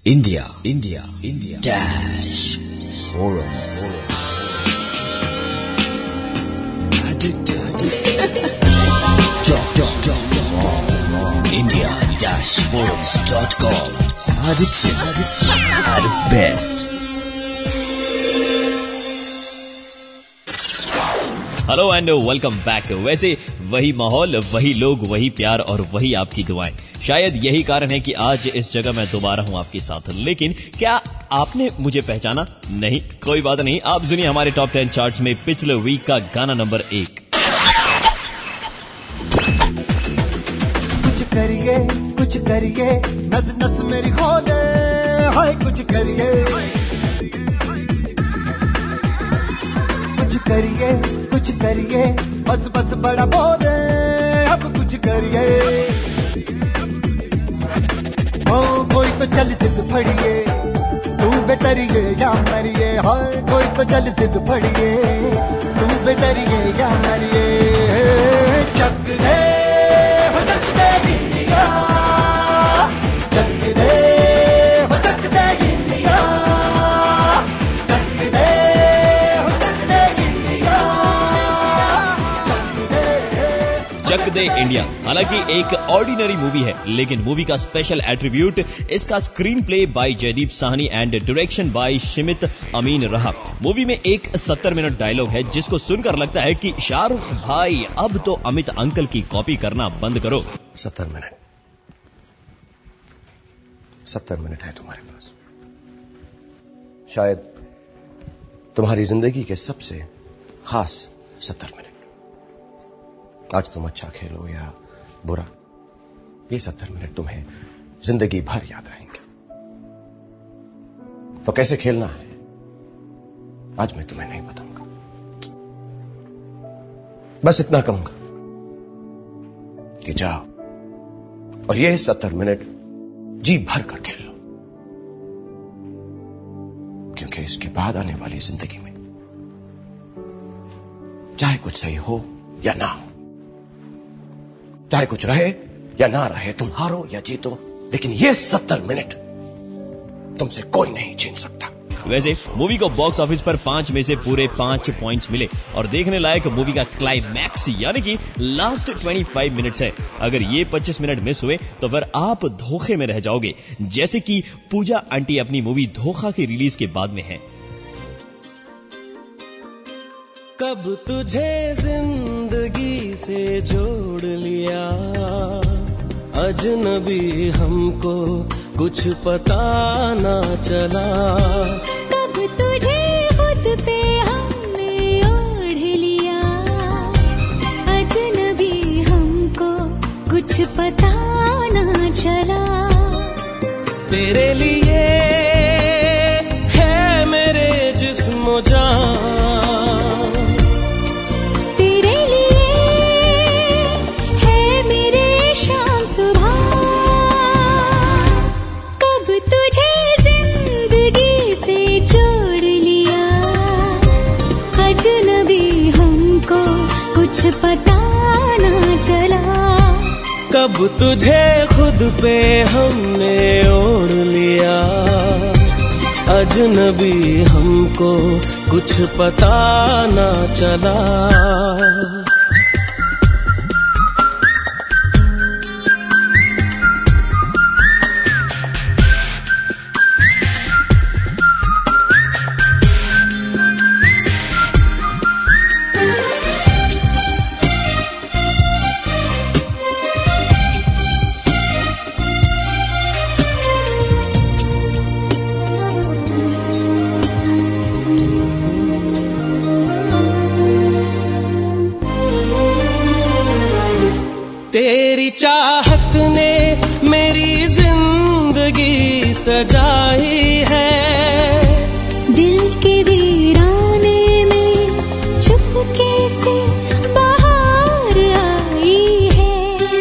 India dash forums. India-forums.com. Addiction at its best. Hello and welcome back. वैसे वही माहौल, वही लोग, वही प्यार और वही आपकी दुआएं। शायद यही कारण है कि आज इस जगह मैं दोबारा हूं आपके साथ। लेकिन क्या आपने मुझे पहचाना? नहीं, कोई बात नहीं। आप सुनिए हमारे टॉप 10 चार्ट्स में पिछले वीक का गाना नंबर 1। कुछ करिए नस नस मेरी खोले, हाय कुछ करिए बस बस बड़ा बोले, अब कुछ करिए। ओ कोई तो चल सिद्ध फड़िए, तू बेतरिए या मरिए, हाय कोई तो चल सिद्ध फड़िए, तू बेतरिए या मरिए। Chak De India, Chak De India, Chak De India, Chak De India हालांकि एक ऑर्डिनरी मूवी है, लेकिन मूवी का स्पेशल एट्रीब्यूट इसका screenplay by Jaideep Sahni and direction by Shimit Amin रहा। मूवी में एक 70 मिनट डायलॉग है जिसको सुनकर लगता है कि शाहरुख भाई अब तो अमित अंकल की कॉपी करना बंद करो। 70 मिनट है तुम्हारे पास, शायद तुम्हारी जिंदगी के सबसे खास 70 मिनट। आज तुम अच्छा खेलो या बुरा, ये 70 मिनट तुम्हें जिंदगी भर याद रहेंगे। तो कैसे खेलना है आज मैं तुम्हें नहीं बताऊंगा, बस इतना कहूंगा कि जाओ और ये 70 मिनट जी भर कर खेल लो, क्योंकि इसके बाद आने वाली जिंदगी में चाहे कुछ सही हो या ना हो, चाहे कुछ रहे या ना रहे, तुम हारो या जीतो, लेकिन ये 70 मिनट तुमसे कोई नहीं छीन सकता। वैसे मूवी को बॉक्स ऑफिस पर 5 में से पूरे 5 पॉइंट्स मिले और देखने लायक मूवी का क्लाइमैक्स यानी कि लास्ट 25 मिनट्स है। अगर ये 25 मिनट मिस हुए तो फिर आप धोखे में रह जाओगे, जैसे कि पूजा आंटी अपनी मूवी धोखा की रिलीज के बाद में है। कब तुझे जिंदगी से जोड़ लिया, अजनबी हमको कुछ पता ना चला। कब तुझे खुद पे हमने ओढ़ लिया, अजनबी हमको कुछ पता ना चला। तेरे लिए है मेरे जिस्म जान, कुछ पता ना चला। कब तुझे खुद पे हमने ओढ़ लिया, अजनबी हमको कुछ पता ना चला। तेरी चाहत ने मेरी जिंदगी सजाई है, दिल के वीराने में चुपके से बाहर आई है।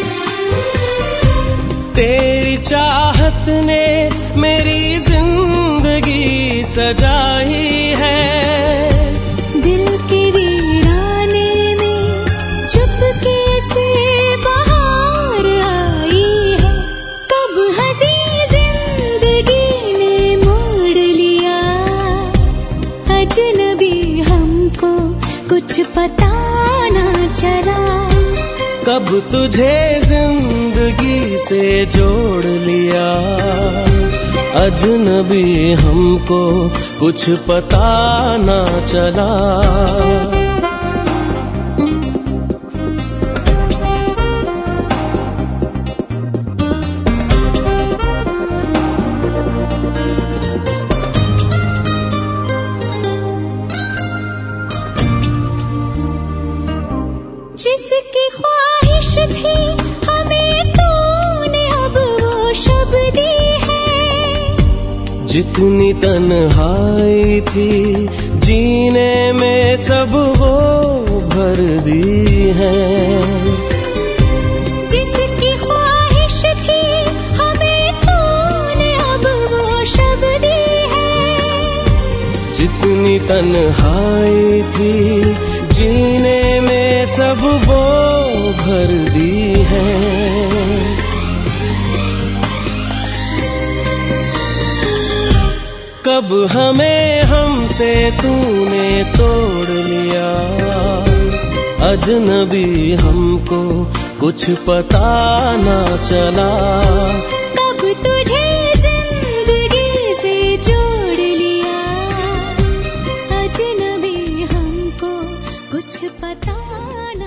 तेरी चाहत ने मेरी जिंदगी सजाई है, दिल के वीराने में चुपके से बाहर आई है। कब हंसी जिंदगी कब तुझे जिंदगी से जोड़ लिया, अजनबी हमको कुछ पता ना चला। जिसकी ख्वाहिश थी हमें तूने अब वो शब दी है। जितनी तन्हाई थी जीने में सब वो भर दी है। जिसकी ख्वाहिश थी हमें तूने अब वो शब दी है। जितनी तन्हाई थी जीने में सब वो भर दी है। कब हमें हमसे तूने तोड़ लिया, अजनबी हमको कुछ पता ना चला। कब तुझे जिंदगी से जोड़ लिया, अजनबी हमको कुछ पता ना।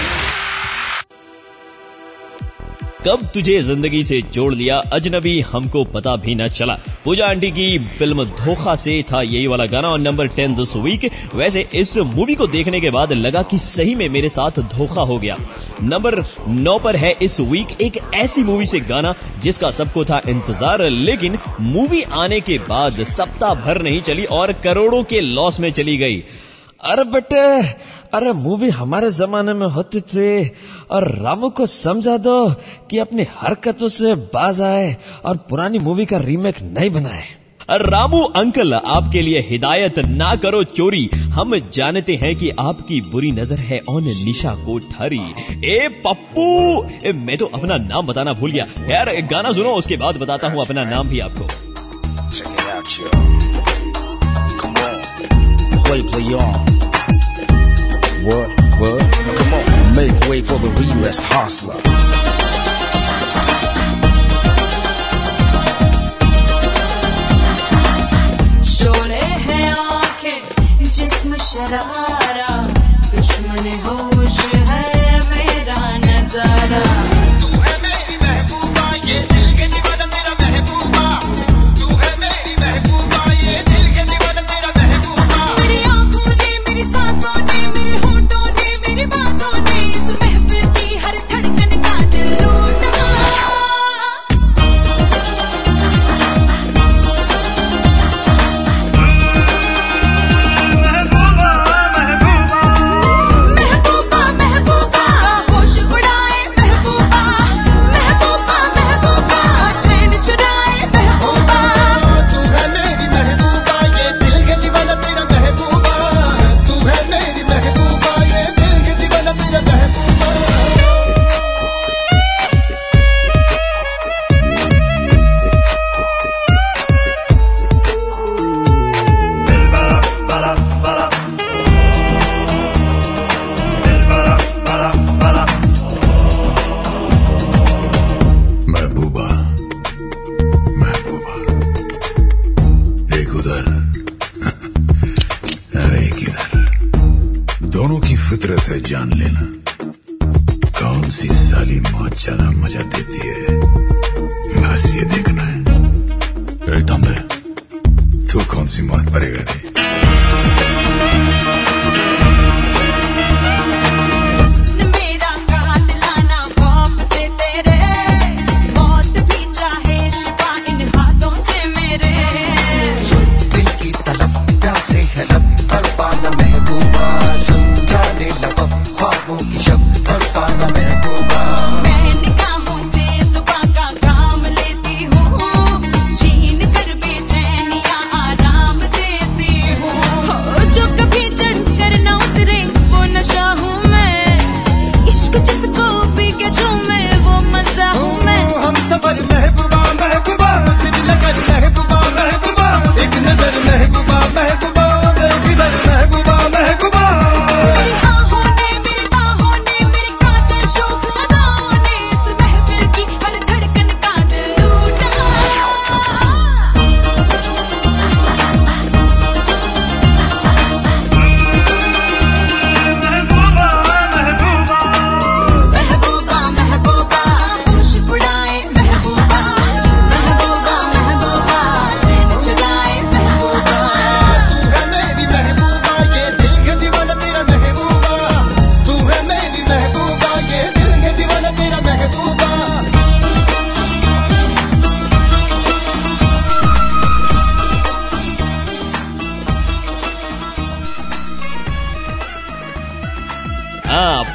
कब तुझे जिंदगी से जोड़ लिया, अजनबी हमको पता भी न चला। पूजा आंटी की फिल्म धोखा से था यही वाला गाना और नंबर 10 दिस वीक। वैसे इस मूवी को देखने के बाद लगा कि सही में मेरे साथ धोखा हो गया। नंबर 9 पर है इस वीक एक ऐसी मूवी से गाना जिसका सबको था इंतजार, लेकिन मूवी आने के बाद सप्ताह भर नहीं चली और करोड़ों के लॉस में चली गई। अरे बेटे, अरे मूवी हमारे जमाने में होती थी और रामू को समझा दो कि अपनी हरकतों से बाज आए और पुरानी मूवी का रीमेक नहीं बनाए। रामू अंकल, आपके लिए हिदायत, ना करो चोरी। हम जानते हैं कि आपकी बुरी नजर है ऑन निशा कोठारी। ए पप्पू, मैं तो अपना नाम बताना भूल गया। यार गाना सुनो, उसके बाद बताता हूँ अपना नाम भी आपको। Play on. What? Come on, make way for the realest hustler. Sholay हैं आंखें, जिस्म शरारा, दुश्मन होश है मेरा नजारा। तू है मेरी महबूबा, ये दिल के दीवाना मेरा महबूबा। तू है मेरी महबूबा, ये दिल के दीवाना मेरा महबूबा। मेरी आंखों ने, मेरी सांसों ने, मेरे होठों ने, मेरी बातों ने इस महफिल की हर धड़कन का दिल लूटा। दोनों की फितरत है जान लेना, कौन सी साली मौत ज्यादा मजा देती है, बस ये देखना है। दम दे, तू कौन सी मौत पड़ेगा रे? मेरा कहा दिलाना खौफ से तेरे, मौत भी चाहे शिफा इन हाथों से मेरे। दिल की तलब प्यासे है लब, तड़पाना महबूबा, सुन जाने लब ख्वाबों की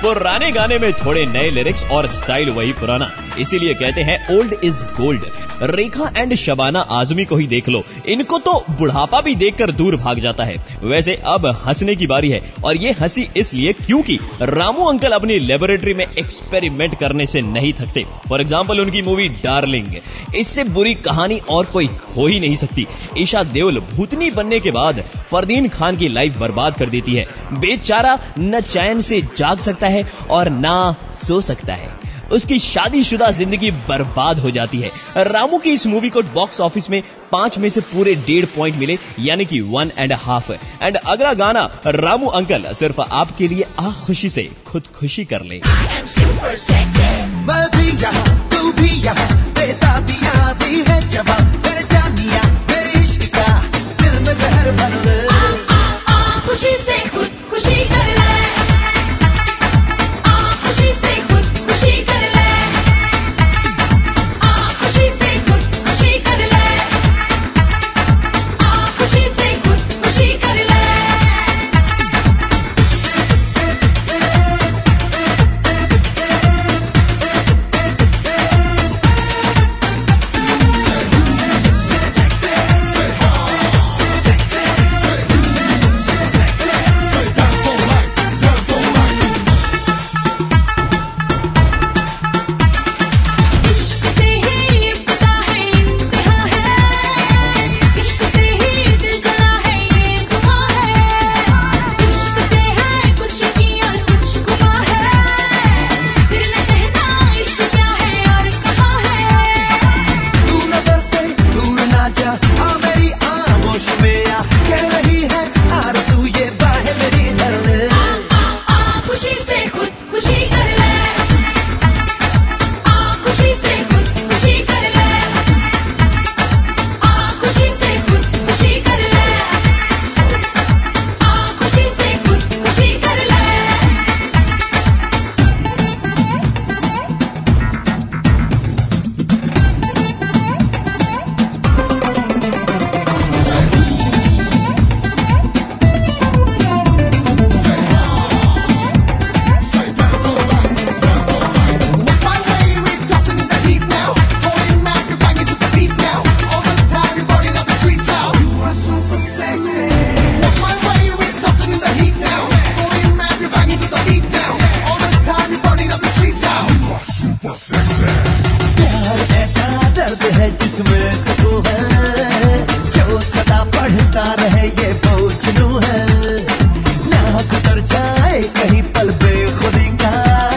पुराने गाने में थोड़े नए लिरिक्स और स्टाइल वही पुराना, इसीलिए कहते हैं old is gold. Rekha and Shabana Azmi को ही देख लो, इनको तो बुढ़ापा भी देखकर दूर भाग जाता है। वैसे अब हंसने की बारी है, और ये हंसी इसलिए क्योंकि रामू अंकल अपनी लेबोरेटरी में एक्सपेरिमेंट करने से नहीं थकते। फॉर एग्जाम्पल उनकी मूवी डार्लिंग, इससे बुरी कहानी और कोई हो ही नहीं सकती। ईशा देओल भूतनी बनने के बाद फरदीन खान की लाइफ बर्बाद कर देती है। बेचारा न चैन से जाग सकता है और ना सो सकता है, उसकी शादीशुदा जिंदगी बर्बाद हो जाती है। रामू की इस मूवी को बॉक्स ऑफिस में 5 में से पूरे 1.5 पॉइंट मिले, यानी कि 1.5। एंड अगला गाना रामू अंकल सिर्फ आपके लिए आ खुशी से खुदकुशी कर ले। मैं भी यहाँ, तू भी यहाँ, बेताबियां भी है जवाब, मेरे जानिया मेरे इश्क का दिल में जहर भर ले। खुशी से खुदकुशी कर ले, खुशी से खुदकुशी कर ले, खुशी से खुदकुशी कर ले, खुशी से खुदकुशी कर ले। प्यार ऐसा दर्द है जिसमें सुकून है, जो सदा पढ़ता रहे ये बोझनू है, ना गुजर जाए कहीं पल बेखुदी का,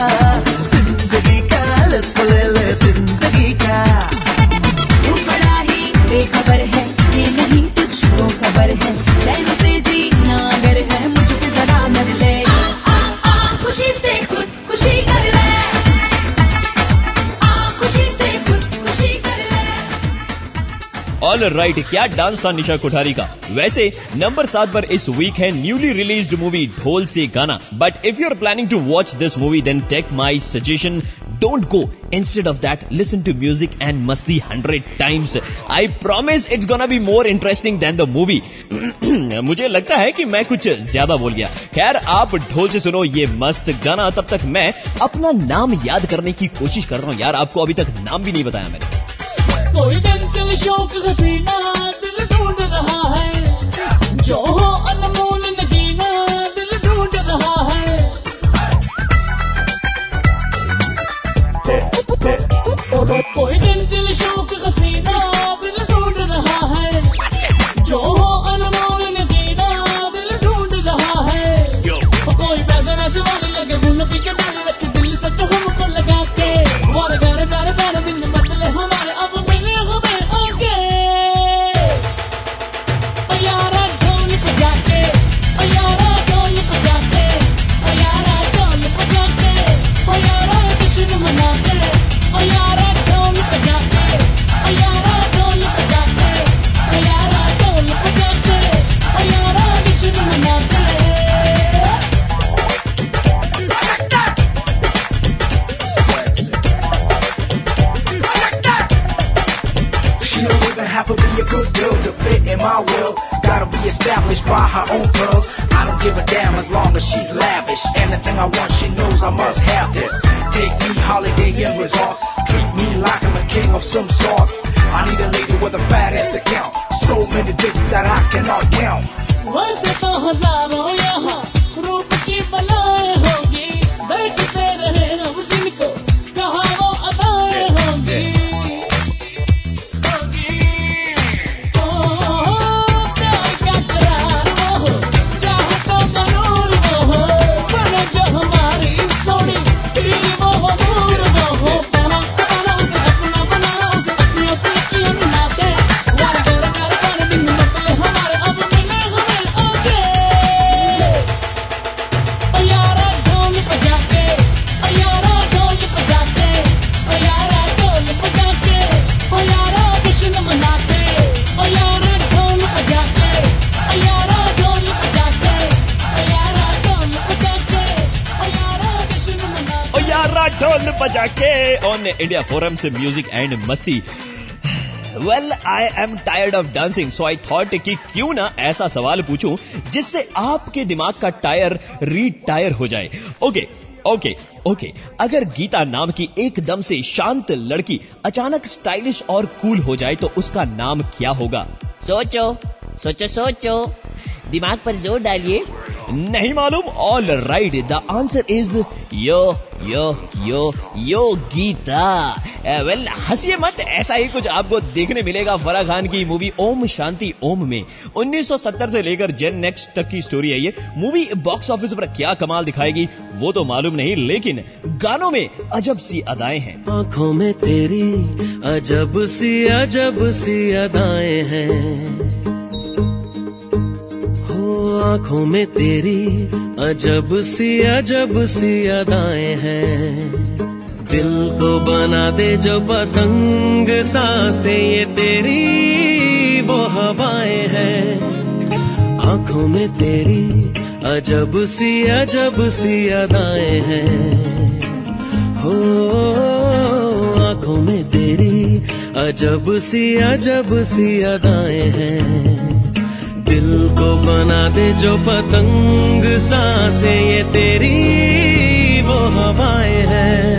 जिंदगी का लुत्फ ले ले जिंदगी का। तू बड़ा ही बेखबर है, ये नहीं तुझको खबर है, चैन से जीना अगर है मुझ पे जरा मर ले। खुशी से खुदकुशी कर ले, खुशी से खुदकुशी कर ले। ऑल राइट, क्या डांस था निशा कोठारी का। वैसे नंबर 7 पर इस वीक है न्यूली रिलीज्ड मूवी ढोल से गाना। But if you are planning to watch this movie then take my suggestion, don't go, instead of that listen to music and Masti 100 times। I promise it's gonna be more interesting than the movie. मुझे लगता है कि मैं कुछ ज्यादा बोल गया। खैर, आप ढोल से सुनो ये मस्त गाना, तब तक मैं अपना नाम याद करने की कोशिश कर रहा हूँ। यार, आपको अभी तक नाम भी नहीं बताया मैंने। कोई चंचल शौक हसीना दिल ढूंढ रहा है, जो हो अनमोल नगीना दिल ढूंढ रहा है। कोई चंचल शौक हसीना दिल ढूंढ रहा है, जो हो अनमोल नगीना दिल ढूंढ रहा है। कोई पैसा वैसे वाले लगे फूलों की कटार रख दिल सच हमको लगा के, और प्यारे प्यारे प्यारे दिन बदले हमारे अब मिले हमें आगे। have to be a good girl to fit in my world. Gotta be established by her own pearls. I don't give a damn as long as she's lavish. Anything I want, she knows I must have this. Take me holiday in resorts. Treat me like I'm a king of some sorts. I need a lady with the fattest account. So many bitches that I cannot count. वैसे तो हजारों यहाँ रूप की बलाएं होगी, देखते रहे हम जिनको कहाँ वो अदाएं होंगी। क्या करार वो हो, चाहतों का नूर वो हो, बने जो हमारी सोनी तीर वो हो, दूर वो हो। बना बना उसे अपना, बना उसे अपनों से किया मिलाते। वारे गोरे प्यारे प्यारे दिन निकले हमारे, अब मिले हमें आगे। ओ यारा ढोल बजा के, ओ यारा ढोल बजा के, ओ यारा ढोल बजा के, ओ यारा जश्न मनाते। ओ यारा ढोल बजा के, ओ यारा ढोल बजा के, ओ यारा ढोल बजा के, ओ यारा जश्न मनाते। ओ यारा ढोल बजा के ऑन इंडिया फोरम से music and Masti. Well, I am tired of dancing, so I thought कि क्यों ना ऐसा सवाल पूछूं जिससे आपके दिमाग का टायर रिटायर हो जाए। ओके, अगर गीता नाम की एकदम से शांत लड़की अचानक स्टाइलिश और कूल हो जाए तो उसका नाम क्या होगा? सोचो, दिमाग पर जोर डालिए। नहीं मालूम? All right, the answer is yo Geeta. Well, हंसिए मत, ऐसा ही कुछ आपको देखने मिलेगा फराह खान की मूवी ओम शांति ओम में। 1970 से लेकर जेन नेक्स्ट तक की स्टोरी है ये। मूवी बॉक्स ऑफिस पर क्या कमाल दिखाएगी वो तो मालूम नहीं, लेकिन गानों में अजब सी अदाएं हैं। आंखों में तेरी अजब सी अदाएं हैं, आंखों में तेरी अजब सी अदाएं हैं। दिल को बना दे जो पतंग सांसें, ये तेरी वो हवाएं हैं। आंखों में तेरी अजब सी अदाएं हैं। हो आंखों में तेरी अजब सी अदाएं हैं। दिल को बना दे जो पतंग सांसें, ये तेरी वो हवाएं हैं।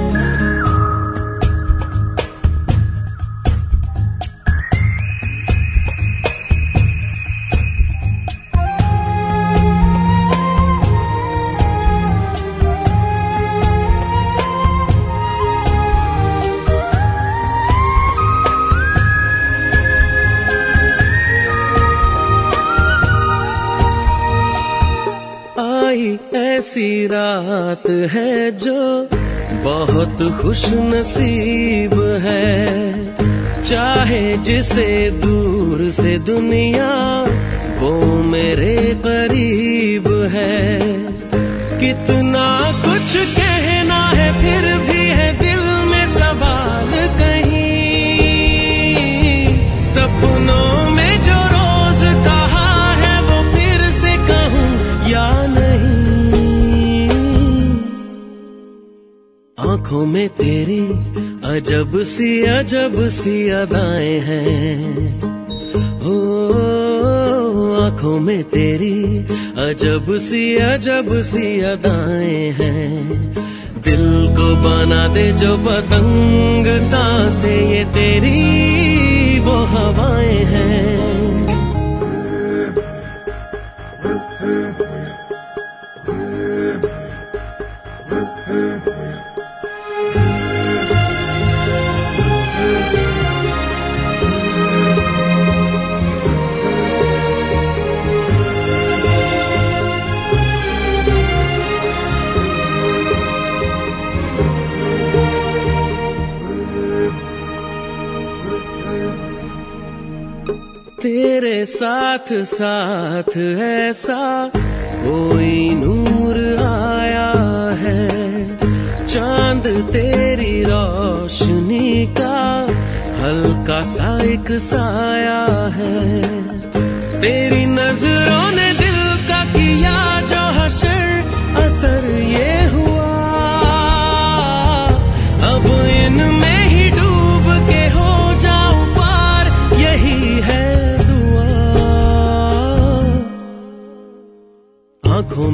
ऐसी रात है जो बहुत खुश नसीब है, चाहे जिसे दूर से दुनिया वो मेरे करीब है। कितना कुछ कहना है फिर भी है दिल में सवाल कहीं, सपनों में जो रोज कहा है वो फिर से कहूँ या नहीं। आंखों में तेरी अजब सी अदाएं हैं। हो आंखों में तेरी अजब सी अदाएं हैं। दिल को बना दे जो पतंग सांसें, ये तेरी वो हवाएं हैं। तेरे साथ साथ ऐसा कोई नूर आया है, चांद तेरी रोशनी का हल्का सा एक साया है। तेरी नजरों ने दिल का किया जो हशर, असर ये हुआ अब इनमें ही डूब के हो जाऊं पार, यही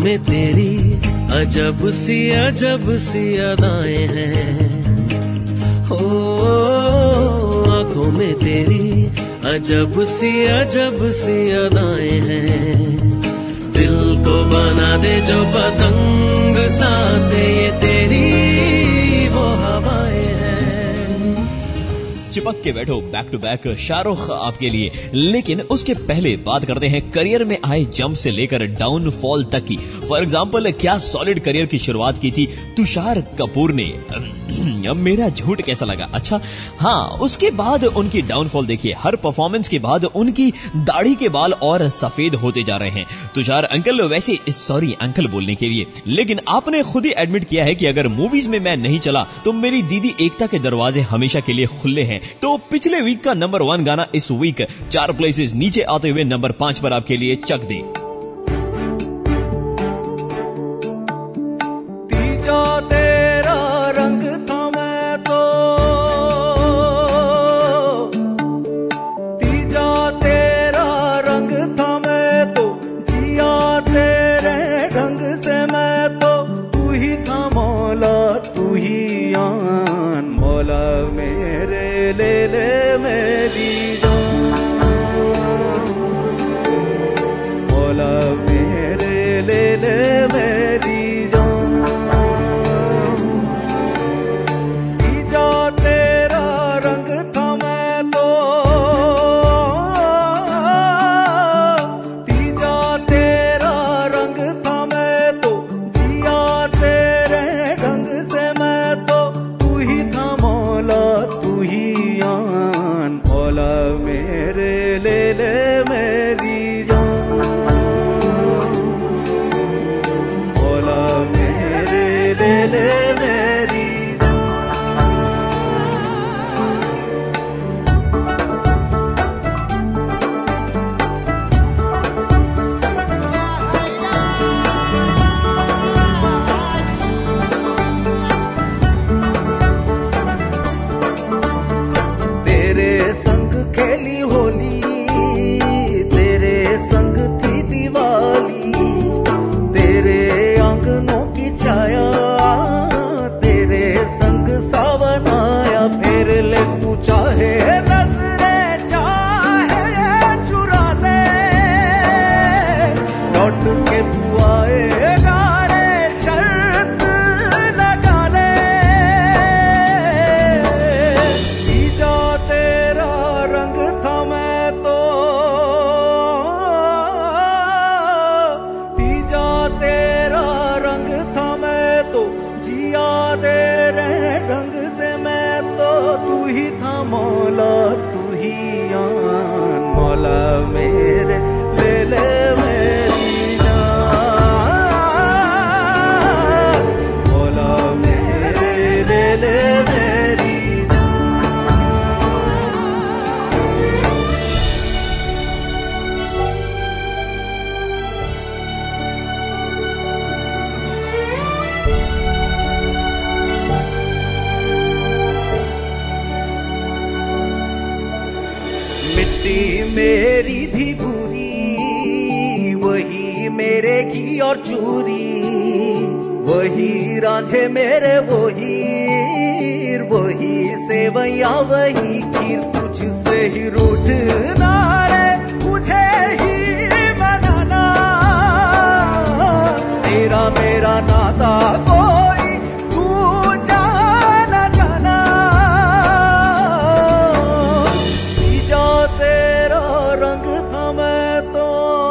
में तेरी अजब सी अदाएं हैं। हो आंखों में तेरी अजब सी अदाएं हैं। दिल को बना दे जो पतंग सांसें ये तेरी वो हवाएं हैं। चिपक के बैठो बैक टू बैक शाहरुख आपके लिए। लेकिन उसके पहले बात करते हैं करियर में आए जंप से लेकर डाउनफॉल तक की। फॉर एग्जाम्पल, क्या सॉलिड करियर की शुरुआत की थी तुषार कपूर ने। मेरा झूठ कैसा लगा? अच्छा हाँ, उसके बाद उनकी डाउनफॉल देखिए। हर परफॉर्मेंस के बाद उनकी दाढ़ी के बाल और सफेद होते जा रहे हैं। तुषार अंकल, वैसे सॉरी अंकल बोलने के लिए, लेकिन आपने खुद ही एडमिट किया है कि अगर मूवीज में मैं नहीं चला तो मेरी दीदी एकता के दरवाजे हमेशा के लिए खुले हैं। तो पिछले वीक का नंबर 1 गाना इस वीक 4 प्लेसेस नीचे आते हुए नंबर 5 पर आपके लिए चक दे। मेरी भी बुरी वही मेरे की और चूरी, वही रांझे मेरे वही सेवैया वही खीर, तुझसे ही रूठना रे मुझे ही मनाना, तेरा मेरा नाता कोई तू जाना जाना, जा तेरा रंग था मैं तो,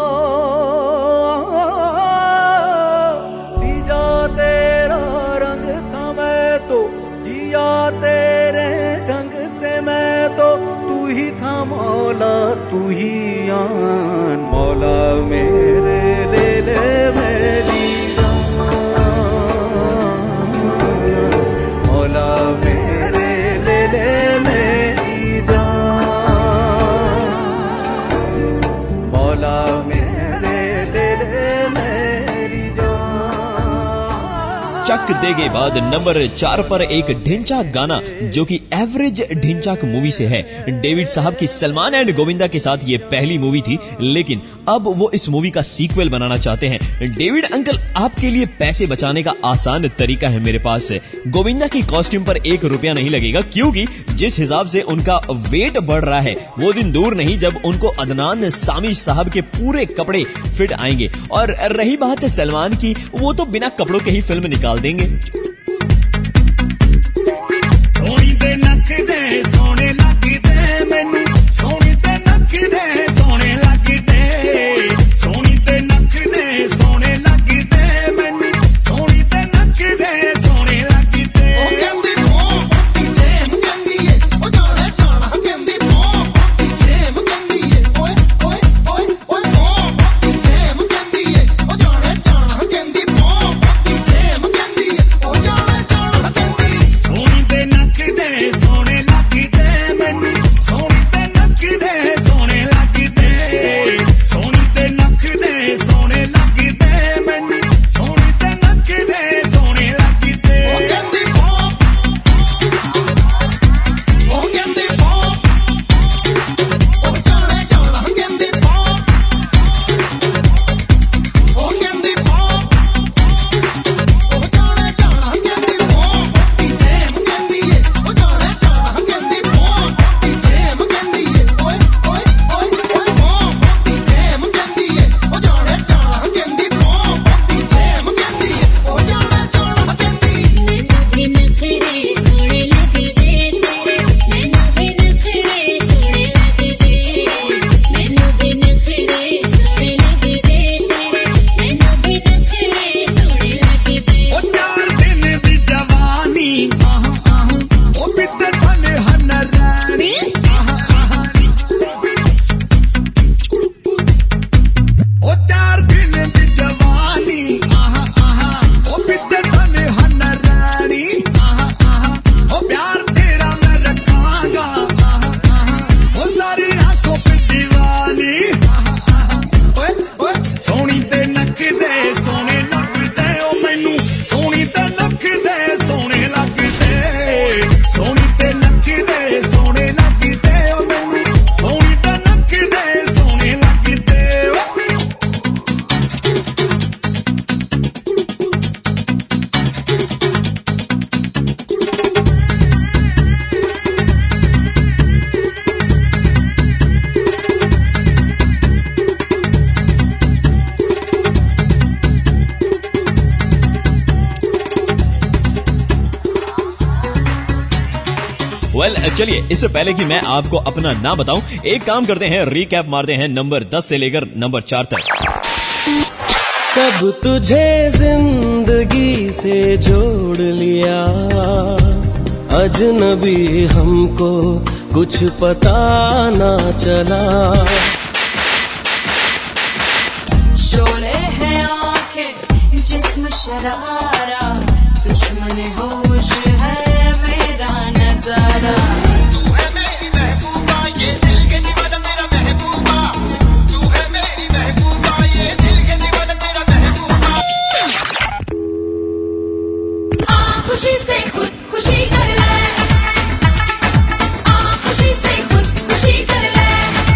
जा तेरा रंग था मैं तो, जिया तेरे ढंग से मैं तो, तू ही था मौला तू ही आन, मौला मेरे ले मेरी मौला मेरे ले मेरी जान, मौला मेरे ले मेरी जान। चक दे के बाद नंबर 4 पर एक ढिंचा गाना जो कि एवरेज ढिंचाक मूवी से है। डेविड साहब की सलमान एंड गोविंदा के साथ ये पहली मूवी थी, लेकिन अब वो इस मूवी का सीक्वल बनाना चाहते हैं। डेविड अंकल, आपके लिए पैसे बचाने का आसान तरीका है मेरे पास। गोविंदा की कॉस्ट्यूम पर 1 रुपया नहीं लगेगा, क्योंकि जिस हिसाब से उनका वेट बढ़ रहा है वो दिन दूर नहीं जब उनको अदनान सामी साहब के पूरे कपड़े फिट आएंगे। और रही बात सलमान की, वो तो बिना कपड़ों के ही फिल्म निकाल देंगे। सोनी ते नक दे सोने लगदे मैनू, सोनी ते नक दे सोने लगदे, सोनी ते नक दे सोने लगदे मैनू, सोनी ते नक दे सोने लगदे। ओ कहंदी मोटी जेम कहंदी ए, ओ जाने जाना कहंदी मोटी जेम कहंदी ए, ओए ओए ओए ओए मोटी जेम कहंदी ए, ओ जाने जाना कहंदी मोटी जेम कहंदी ए, ओ जाने जाना कहंदी। सोनी ते नक दे सोने लगदे मैनू, सोनी ते नक दे सोने लगदे, सोनी ते नक दे सोने लगदे मैनू, सोनी ते नक दे सोने लगदे। ओ कहंदी पॉप, ओ कहंदी पॉप, ओ जाने जाना कहंदी पॉप, ओ कहंदी पॉप, ओ जाने जाना कहंदी मोटी जेम कहंदी ए, ओ जाने जाना कहंदी मोटी जेम कहंदी ए, ओए ओए ओए ओए मोटी जेम कहंदी ए, ओ जाने जाना कहंदी मोटी जेम कहंदी ए, ओ जाने जाना कहंदी। मैनू भी नखरे सोने लगदे तेरे, मैनू भी नखरे सोने लगदे, मैनू भी नखरे सोने लगदे तेरे, मैनू भी नखरे सोने लगदे। ओ 4 दिन दी जवानी आहा आहा, ओ बिते बने हन रानी आहा आहा, ओ 4 दिन दी जवानी आहा आहा, ओ बिते बने हन रानी आहा आहा, ओ प्यार तेरा मैं रखांगा आहा आहा, ओ सारी आंखों पे दीवानी आहा आहा, ओए ओए सोनी ते नक दे सोने लगदे ओ मैनू, सोनी ते नक दे सोने लगदे, सोनी ते नक दे सोने लगदे ओ मैनू, सोनी ते नक दे सोने लगदे। वेल चलिए, इससे पहले कि मैं आपको अपना नाम बताऊं, एक काम करते हैं, रिकैप मारते हैं नंबर 10 से लेकर नंबर 4 तक। कब तुझे जिंदगी से जोड़ लिया, अजनबी हमको कुछ पता ना चला। शोले हैं आंखें जिस्म शरारा, दुश्मन होश है मेरा नजारा। तू है मेरी महबूबा, ये दिल के दीवाना मेरा महबूबा, तू है मेरी महबूबा, ये दिल के दीवाना मेरा महबूबा। खुशी से खुद खुशी कर ले, खुशी से खुद खुशी कर ले।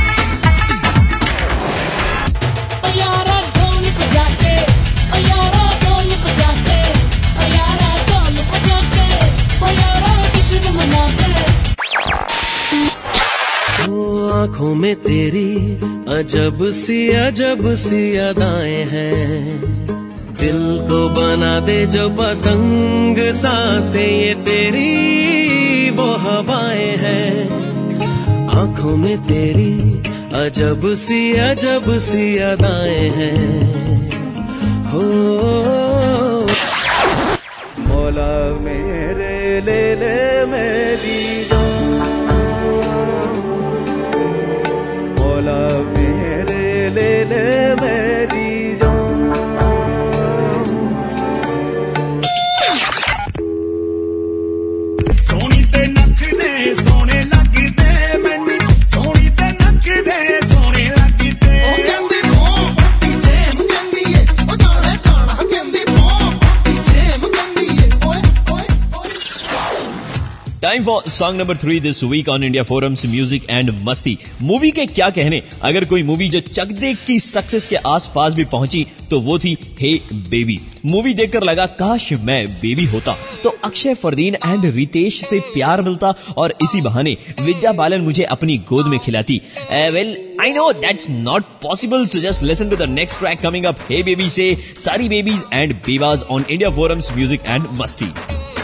यारा ढोल बजा के, यारा ढोल बजा के, यारा ढोल बजा के, यारा जश्न मना के। ओ आंखों में तेरी अजब सी अदाएं हैं, दिल को बना दे जो पतंग सांसें, ये तेरी वो हवाएं हैं। आंखों में तेरी अजब सी अदाएं हैं। हो मौला मेरे ले ले मेरी जान, मौला मेरे ले ले मेरी जान। सोनी ते नक दे सोने लगदे मैनू, सोनी ते नक दे सोने लगदे। ओ कहंदी मोटी जेम कहंदी ए, ओ जाने जाना कहंदी मोटी जेम कहंदी time for song number 3 this week on India Forums music and Masti. Movie के क्या कहने, अगर कोई मूवी जो चक दे की सक्सेस के आसपास भी पहुंची तो वो थी हे बेबी। मूवी देखकर लगा काश मैं बेबी होता तो अक्षय फरदीन एंड रितेश से प्यार मिलता और इसी बहाने विद्या बालन मुझे अपनी गोद में खिलाती। Well I know that's not possible, so just listen to the next track coming up, hey baby से सारी बेबीज एंड बेवाज on India Forums music and Masti.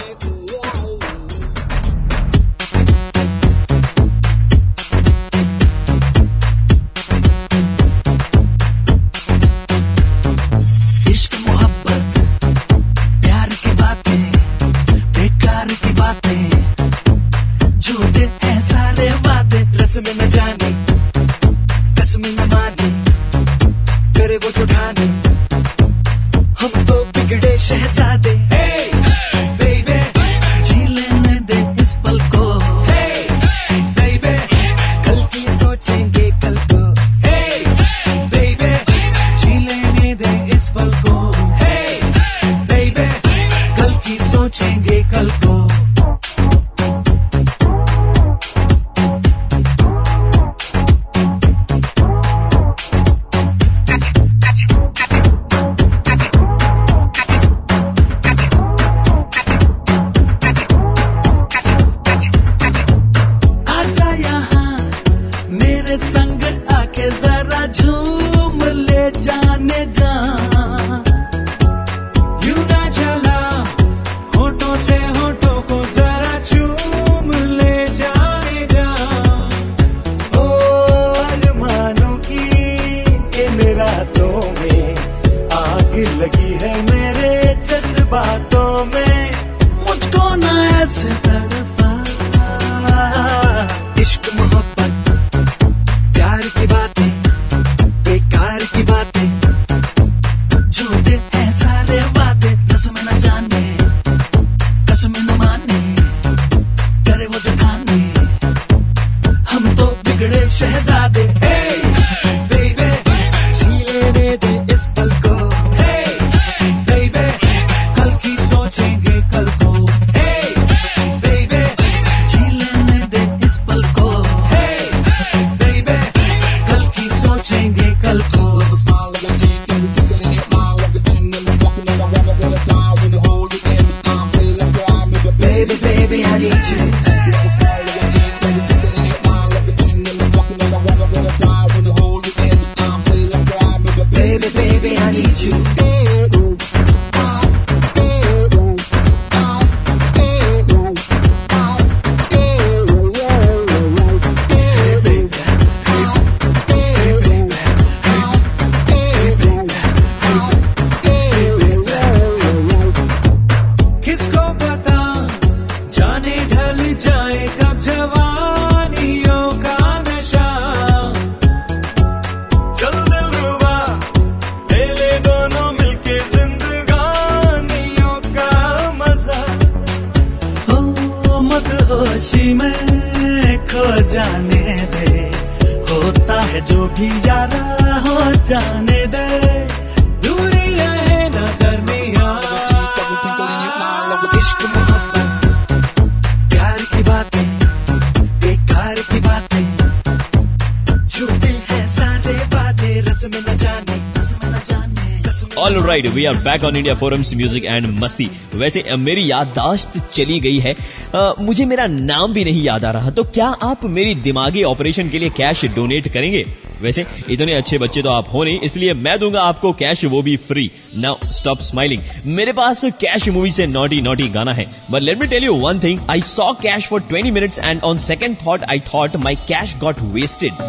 Alright, we are back on India Forums Music and मस्ती। वैसे मेरी याददाश्त चली गई है, मुझे मेरा नाम भी नहीं याद आ रहा, तो क्या आप मेरी दिमागी ऑपरेशन के लिए कैश डोनेट करेंगे? वैसे इतने अच्छे बच्चे तो आप हो नहीं, इसलिए मैं दूंगा आपको कैश, वो भी फ्री। Now stop smiling. मेरे पास कैश मूवी से नॉटी नॉटी गाना है, but let me tell you one thing, I saw Cash for 20 minutes and on second thought I thought my cash got wasted.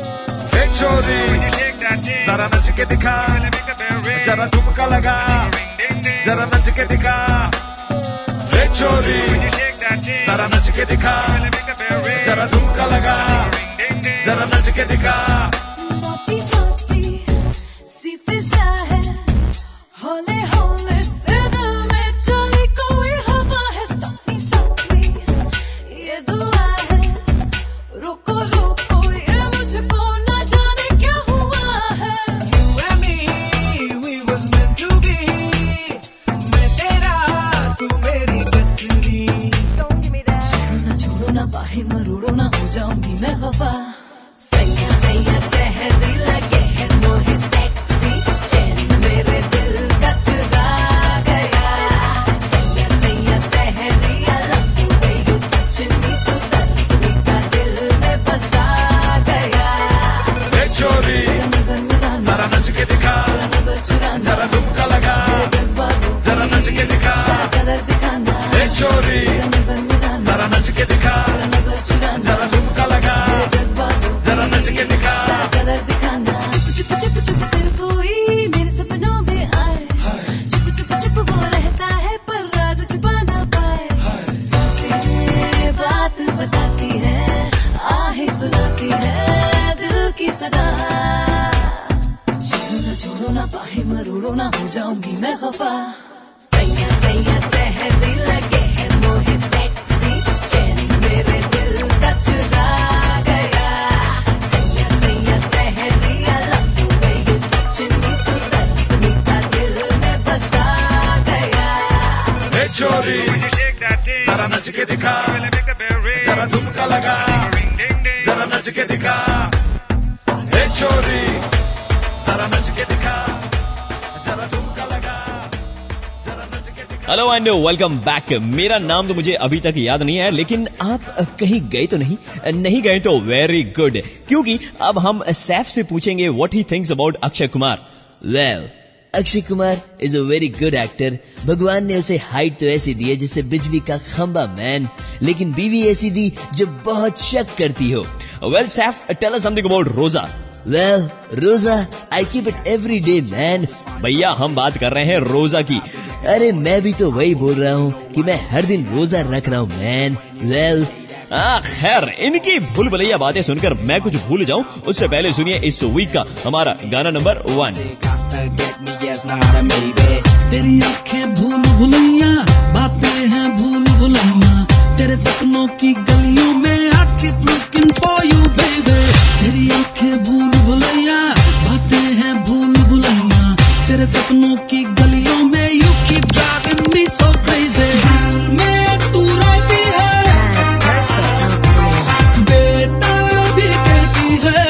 जरा नच के दिखा, जरा ठुमका लगा, जरा नच के दिखा, रे छोरी जरा नच के दिखा, जरा ठुमका लगा, जरा नच के दिखा। नच के दिखा, जरा ठुमका लगा, जरा नच के दिखा, ए चोरी, जरा नच के दिखा, जरा ठुमका लगा, जरा नच के दिखा। चुप चुप चुप कर कोई मेरे सपनों में आए, चुप चुप चुप वो रहता है पर राज छुपा ना पाए। सांसें बात बताती है, आहें सुनाती है दिल की सदा। छोड़ो ना बाहें मरोड़ो ना हो जाऊंगी मैं खफा। सैया सैया सहरी लगे है मोहे सेक्सी, चैन मेरे दिल का चुरा गया। सैया सैया सहरी I love the way you touching me, तू दर्द मीठा दिल में बसा गया। ए चोरी, जरा नच के दिखा, जरा ठुमका लगा, जरा नच के दिखा, ए चोरी, जरा नच के दिखा, जरा ठुमका लगा, जरा नच के दिखा। Hello and welcome back. मेरा नाम तो मुझे अभी तक याद नहीं है, लेकिन आप कहीं गए तो नहीं गए तो वेरी गुड, क्योंकि अब हम सैफ से पूछेंगे what he thinks about Akshay Kumar. Well, Akshay Kumar is a very good actor. भगवान ने उसे हाइट तो ऐसी दी है जिससे बिजली का खंबा मैन, लेकिन बीवी ऐसी दी जो बहुत शक करती हो। Well Saif, tell us something about Roja. Well, रोजा I keep it every day man। भैया हम बात कर रहे हैं रोजा की। अरे मैं भी तो वही बोल रहा हूँ कि मैं हर दिन रोजा रख रहा हूँ मैन। Well, खैर इनकी भूल भुलैया बातें सुनकर मैं कुछ भूल जाऊं उससे पहले सुनिए इस वीक का हमारा गाना नंबर 1। तेरी आंखें भूल भुलैया, बातें हैं भूल भुलैया, तेरे सपनों की गलियों में I keep looking for you baby। तेरी आंखें भूल भुलैया, बातें हैं भूल भुलैया, तेरे सपनों की गलियों में you keep driving me so crazy। मैं तू रोती है, बेटा भी कहती है,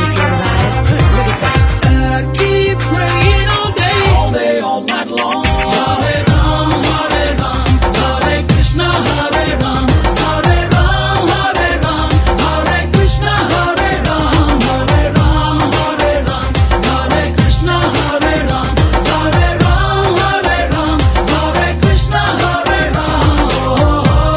I keep praying all day, all night long। Hare Ram, Hare Krishna, Hare Ram, Hare Ram, Hare Krishna, Hare Ram, Hare Ram, Hare Krishna, Hare Ram, Hare Ram, Hare Krishna, Hare Ram।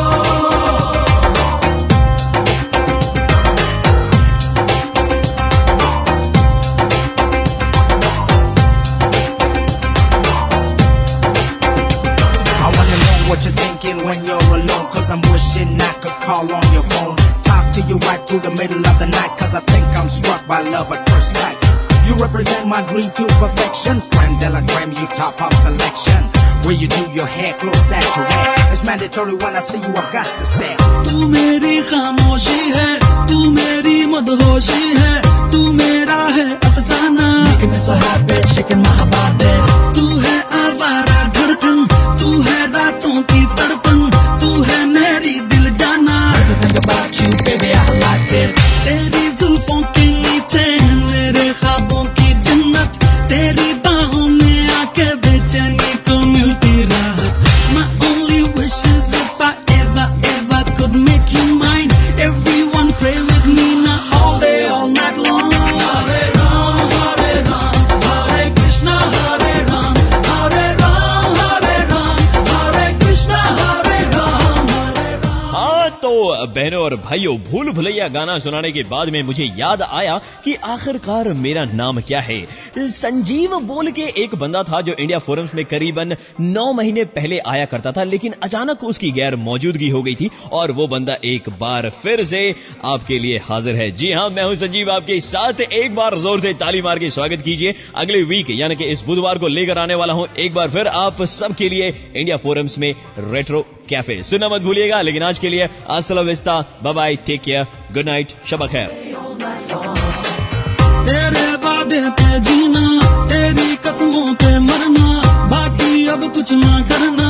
I wanna know what you're thinking when you're alone, cause I'm wishing I could call on your phone. Talk to you right through the middle of the night, cause I think I'm struck by love at first sight. You represent my dream to perfection. Creme de la creme, you top of selection. Where you do your hair, close that you wear. It's mandatory when I see you, I got to stare. तू मेरी खामोशी है, तू मेरी मदहोशी है, तू मेरा है अफसाना। Making me so happy, shaking my body। तू है आवारा धड़कन, तू है रातों की तड़पन, तू है मेरी दिल जाना। Everything about you, baby, I like it। तेरी जुल्फों के नीचे मेरे ख्वाबों की जन्नत, तेरी बाहों में आके बेचैनी को मिलती राहत। My only wish is if I ever could make you mine। Everyone pray with me now all day, all night long। Hare Ram, Hare Krishna, Hare Ram, Hare Ram, Hare Krishna, Hare Ram, Hare Ram। हाँ तो बहनों और भाइयों, भूल भुलैया गाना सुनाने के बाद में मुझे याद आया कि आखिरकार मेरा नाम क्या है। संजीव बोल के एक बंदा था जो इंडिया फोरम्स में करीबन 9 महीने पहले आया करता था, लेकिन अचानक उसकी गैर मौजूदगी हो गई थी और वो बंदा एक बार फिर से आपके लिए हाजिर है। जी हाँ, मैं हूं संजीव आपके साथ। एक बार जोर से ताली मार के स्वागत कीजिए। अगले वीक यानी कि इस बुधवार को लेकर आने वाला हूं एक बार फिर आप सबके लिए इंडिया फोरम्स में रेट्रो कैफे। सुनना मत भूलिएगा, लेकिन आज के लिए अस्सला विस्ता, bye bye, take care, good night, शब खैर। तेरे वादे पे जीना, तेरी कसमों पे मरना, बाकी अब कुछ ना करना।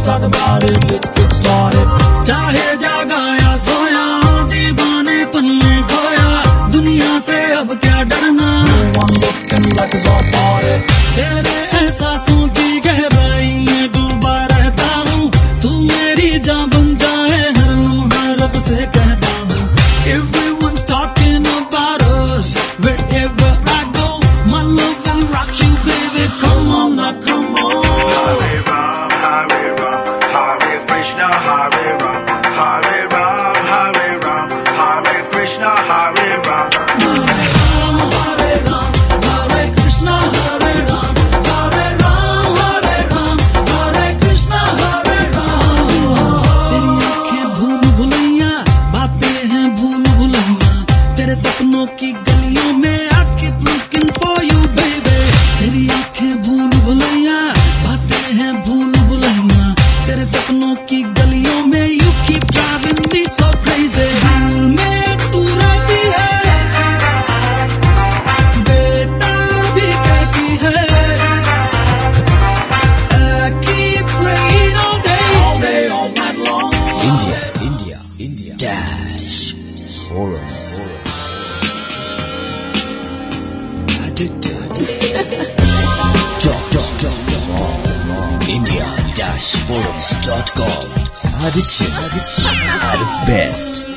चाहे जागा या सोया, दीवानेपन में खोया, दुनिया से अब क्या डरना। तेरे एहसासों की गहराई में डूबा रहता हूँ, तू मेरी जान बन जाए हर लम्हा रब से कहता हूँ। Everyone's talking about us, wherever I go, my love will rock India-forums.com. Addiction at its best.